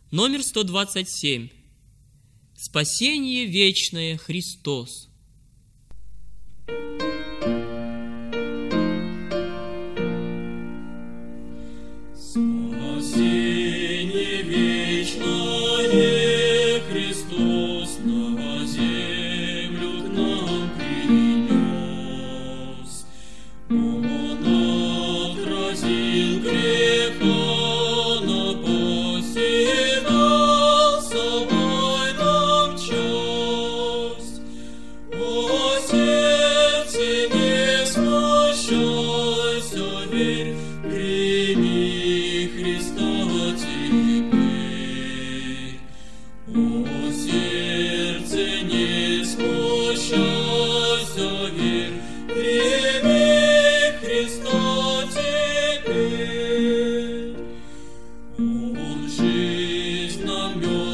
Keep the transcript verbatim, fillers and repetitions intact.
Номер сто двадцать семь. Спасение вечное Христос. Спасение вечное Христос на землю к нам принес. Он отразил греха напасть, дал собой нам часть. О, сердце, не смущайся, верь, прими Христа теперь. О, сердце, не смущайся, верь, прими Христа теперь. Он жизнь нам